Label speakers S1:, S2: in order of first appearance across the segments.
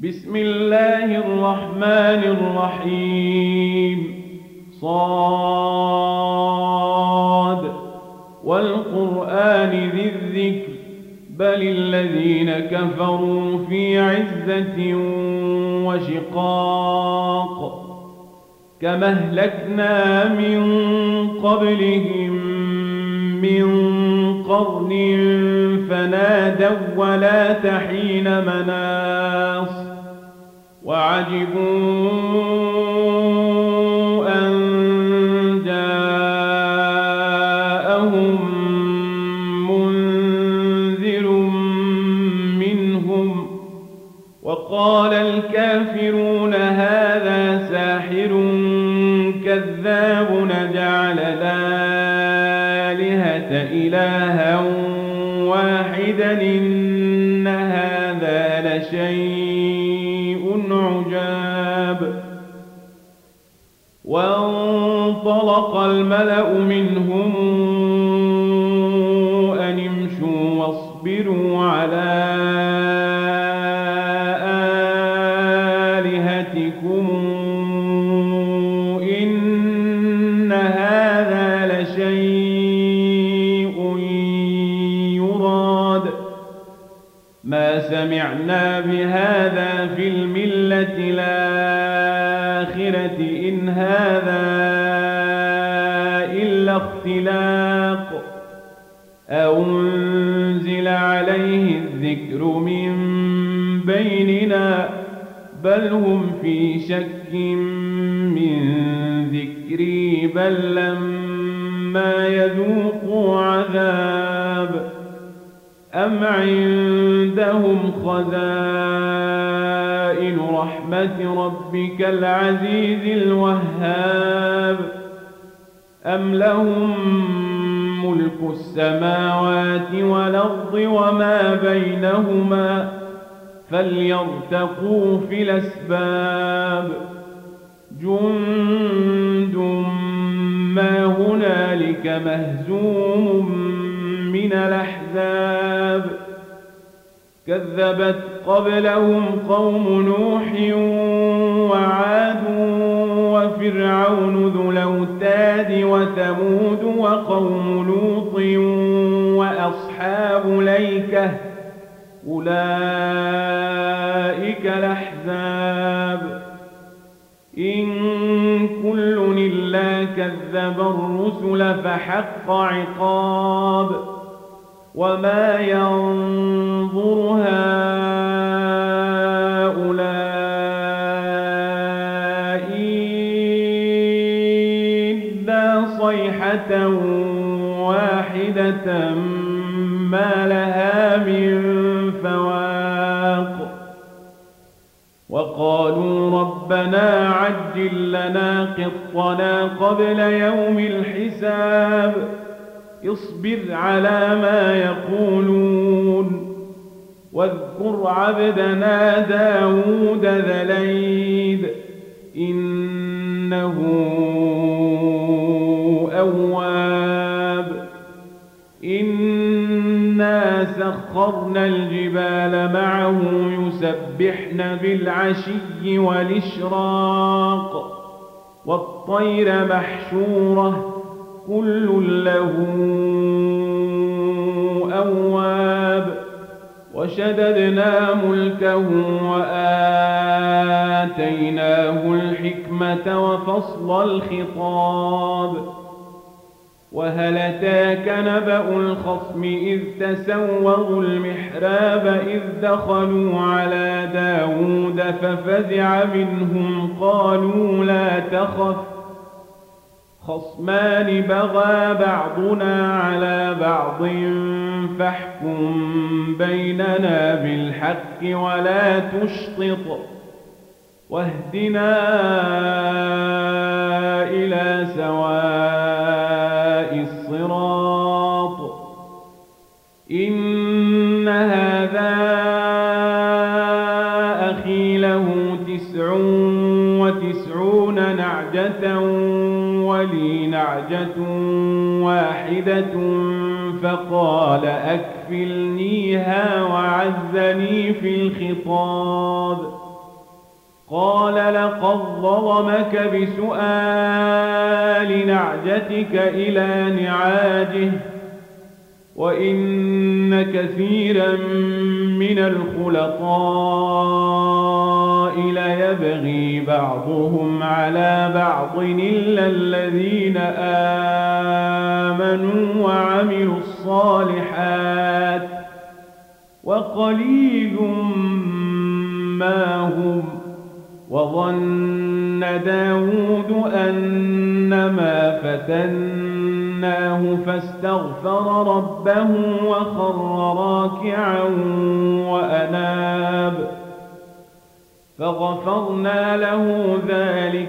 S1: بسم الله الرحمن الرحيم صاد والقرآن ذي الذكر بل الذين كفروا في عزة وشقاق كما أهلكنا من قبلهم من قرن فنادوا ولا تحين مناص وعجبوا أن جاءهم منذر منهم وقال الكافرون هذا ساحر كذاب نجعل الآلهة إلها واحدا إن هذا لشيء عجاب وانطلق الملأ منهم أن امشوا واصبروا على آلهتكم إن هذا لشيء يراد ما سمعنا بهذا في الملة الآخرة إن هذا إلا اختلاق أنزل عليه الذكر من بيننا بل هم في شك من ذكري بل لما يذوقوا عذاب أم عندهم خزائن رحمة ربك العزيز الوهاب أم لهم ملك السماوات والأرض وما بينهما فليرتقوا في الأسباب جند ما هنالك مهزوم من الأحزاب كذبت قبلهم قوم نوح وعاد وفرعون ذو الأوتاد وثمود وقوم لوط وأصحاب الأيكة أولئك الأحزاب إن كل إلا كذب الرسل فحق عقاب وما ينظر هؤلاء إلا صيحة واحدة ما لها من فواق وقالوا ربنا عجل لنا قطنا قبل يوم الحساب اصبر على ما يقولون واذكر عبدنا داود ذا الأيد إنه أواب إنا سخرنا الجبال معه يسبحن بالعشي والإشراق والطير محشورة كل له أواب وشددنا ملكه وآتيناه الحكمة وفصل الخطاب وهل أتاك نبأ الخصم إذ تسوروا المحراب إذ دخلوا على داود ففزع منهم قالوا لا تخف خصمان بغى بعضنا على بعض فاحكم بيننا بالحق ولا تشطط واهدنا إلى سواء الصراط إن هذا أخي له 99 نعجة ولي نعجة واحدة فقال أكفلنيها وعزني في الخطاب قال لقد ظلمك بسؤال نعجتك إلى نعاجه وإن كثيرا من الخلطاء ليبغي بعضهم على بعض إلا الذين آمنوا وعملوا الصالحات وقليل ما هم. وظن داود أنما فتناه فاستغفر ربه وخر راكعا وأناب فغفرنا له ذلك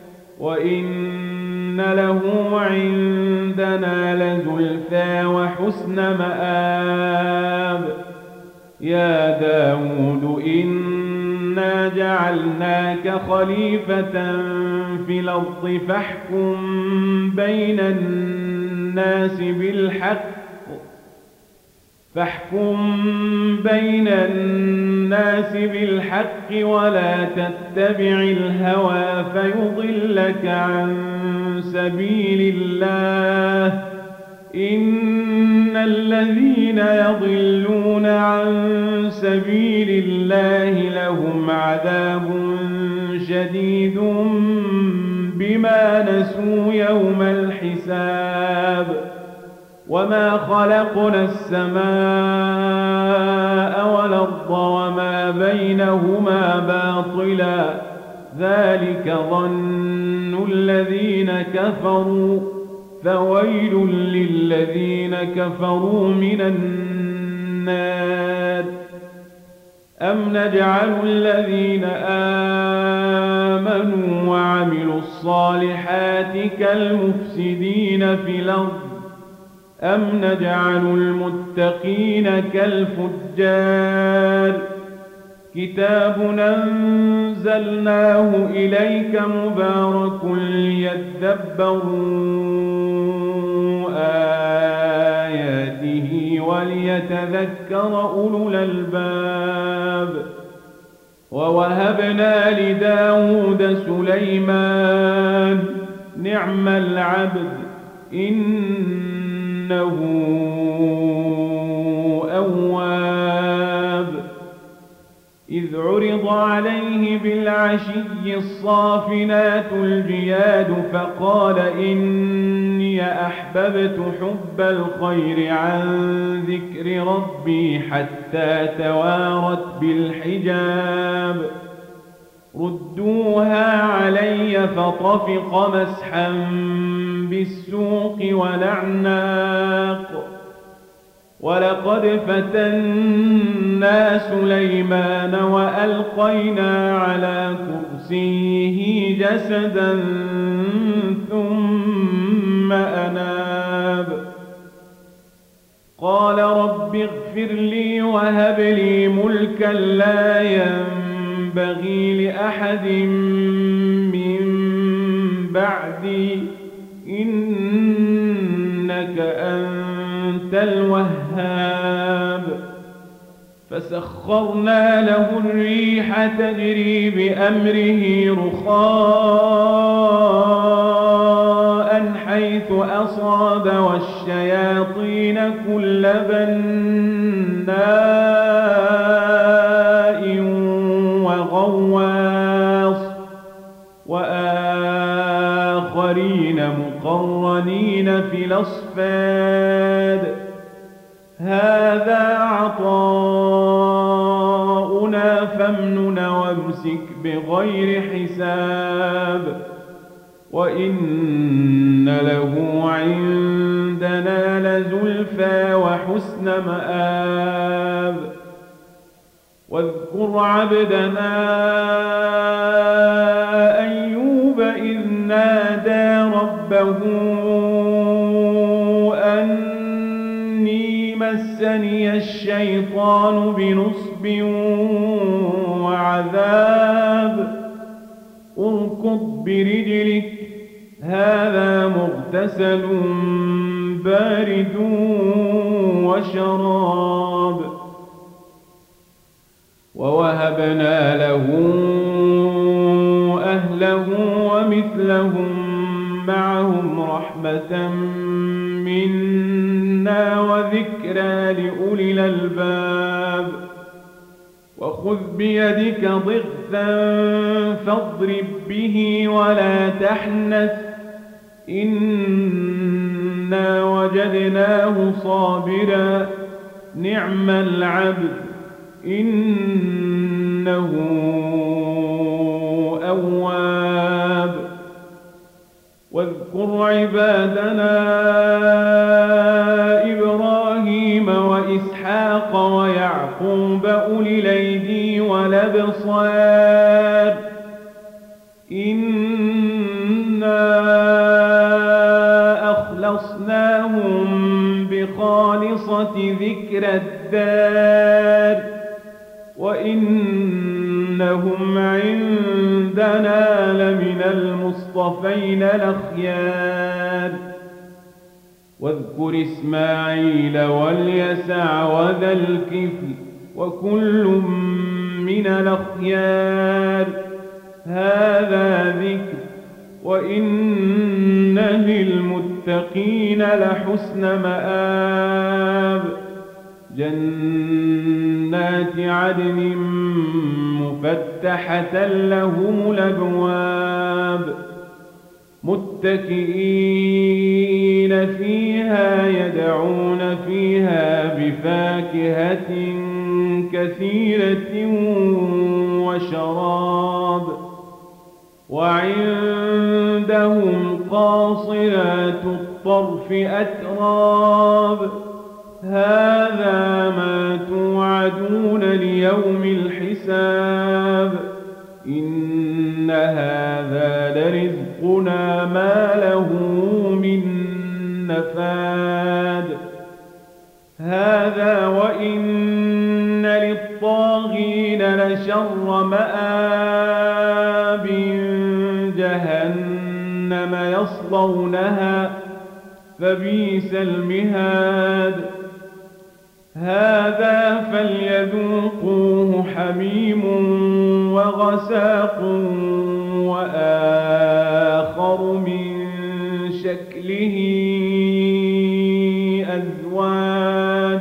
S1: وإن له عندنا لزلفى وحسن مآب. يا داود إنا جعلناك خليفة في الأرض فاحكم بين الناس بالحق ولا تتبع الهوى فيضلك عن سبيل الله. إن الذين يضلون عن سبيل الله لهم عذاب شديد بما نسوا يوم الحساب. وما خلقنا السماء والأرض وما بينهما باطلا ذلك ظن الذين كفروا فويل للذين كفروا من النار. أم نجعل الذين آمنوا وعملوا الصالحات كالمفسدين في الأرض أم نجعل المتقين كالفجار. كتاب أنزلناه إليك مبارك ليدبروا آياته وليتذكر أولو الألباب. ووهبنا لداود سليمان نعم العبد إنه أواب. إذ عرض عليه بالعشي الصافنات الجياد فقال إني أحببت حب الخير عن ذكر ربي حتى توارت بالحجاب. ردوها علي فطفق مسحا بالسوق والأعناق. ولقد فتنا سليمان وألقينا على كرسيه جسدا ثم أناب. قال رب اغفر لي وهب لي ملكا لا ينبغي لأحد من بعدي إنك أنت الوهاب. فسخرنا له الريح تجري بأمره رخاء حيث أصاب والشياطين كل بناء وغواص وآخرين مقرنين في الأصفاد. هذا عطاؤنا فامنن وامسك بغير حساب. وإن له عندنا لزلفى وحسن مآب. واذكر عبدنا أيوب إذ نادى ربه أني مسني الشيطان بنصب وعذاب. اركض برجلك هذا مغتسل بارد وشراب. ووهبنا له رحمة منا وذكرى لأولي الألباب وخذ بيدك ضغثا فاضرب به ولا تحنث إنا وجدناه صابرا نعم العبد إنه أواب واذكر عبادنا إبراهيم وإسحاق ويعقوب أولي الأيدي والأبصار إنا أخلصناهم بخالصة ذكر الدار وإنهم عندنا لمن المصطفين الأخيار واذكر إسماعيل واليسع وذا الكفل وكل من الأخيار هذا ذكر وإن للمتقين لحسن مآب جنات عدن مفتحة لهم الأبواب متكئين فيها يدعون فيها بفاكهة كثيرة وشراب وعندهم قاصرات الطرف أتراب هذا ما توعدون ليوم الحساب إن هذا لرزقنا ما له من نفاد هذا وإن للطاغين لشر مآب جهنم يصلونها فبئس المهاد هذا فليذوقوه حميم وغساق وآخر من شكله أزواج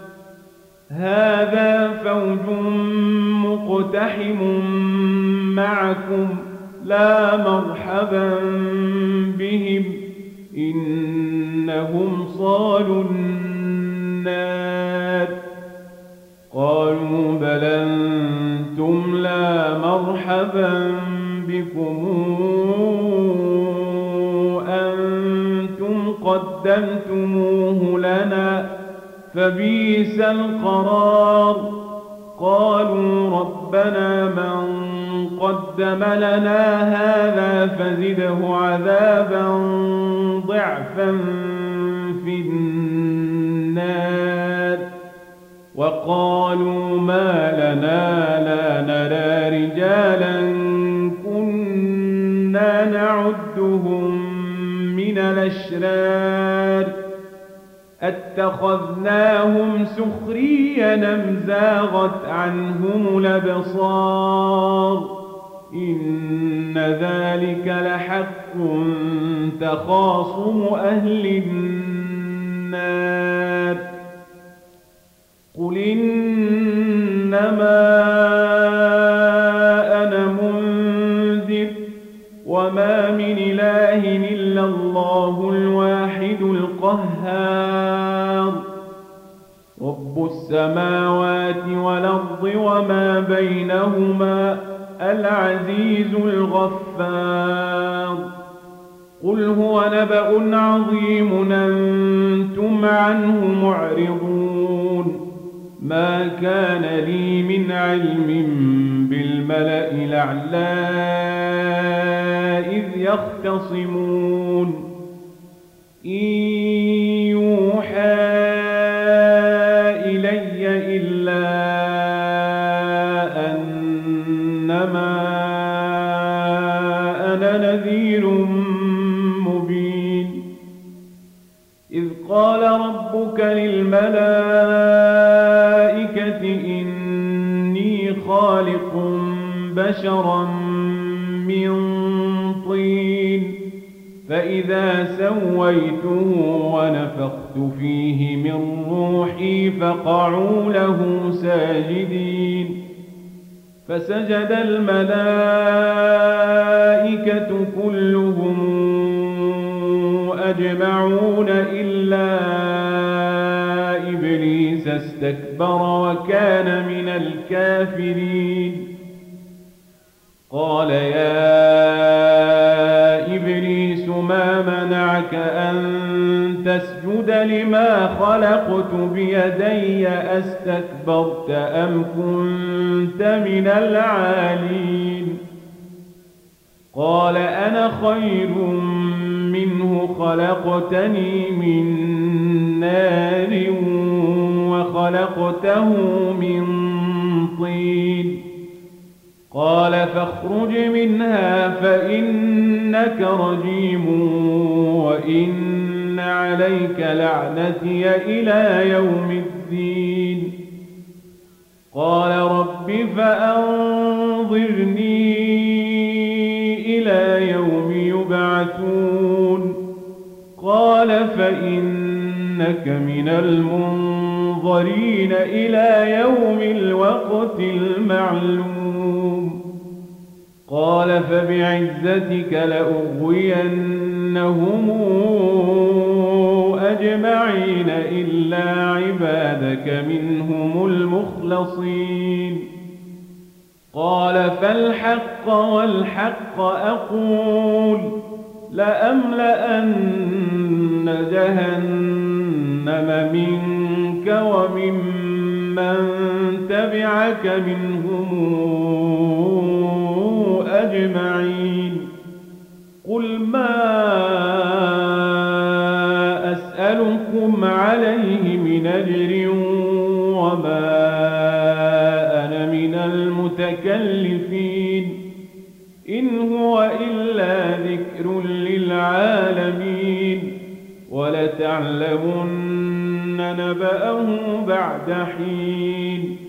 S1: هذا فوج مقتحم معكم لا مرحبا بهم إنهم صالوا النار قالوا بل أنتم لا مرحبا بكم أنتم قدمتموه لنا فبئس القرار قالوا ربنا من قدم لنا هذا فزده عذابا ضعفا في النار وقالوا ما لنا لا نرى رجالا كنا نعدهم من الأشرار اتخذناهم سخريا أم زاغت عنهم الأبصار إن ذلك لحق تخاصم أهل النار قل إنما أنا منذر وما من إله إلا الله الواحد القهار رب السماوات والأرض وما بينهما العزيز الغفار قل هو نبأ عظيم أنتم عنه معرضون ما كان لي من علم بالملأ الأعلى إذ يختصمون إن يوحى إلي إلا أنما أنا نذير مبين إذ قال ربك للملائكة إني خالق بشرا من طين فإذا سويته ونفخت فيه من روحي فقعوا له ساجدين فسجد الملائكة كلهم أجمعون إلا إبليس استكبر وكان من الكافرين قال يا إبليس ما منعك أن تسجد لما خلقت بيدي أستكبرت أم كنت من العالين قال أنا خير منه خلقتني من نار وخلقته من طين قال فاخرج منها فإنك رجيم وإن عليك لعنتي إلى يوم الدين قال رب فأنظرني إلى يوم يبعثون قال فإنك من المنظرين إلى يوم الوقت المعلوم قال فبعزتك لأغوينهم أجمعين إلا عبادك منهم المخلصين قال فالحق والحق أقول لأملأن جهنم منك وممن تبعك منهم أجمعين قل ما أسألكم عليه من أجر وما أنا من المتكلفين إن هو إلا ذكر للعالمين ولتعلمن نبأه بعد حين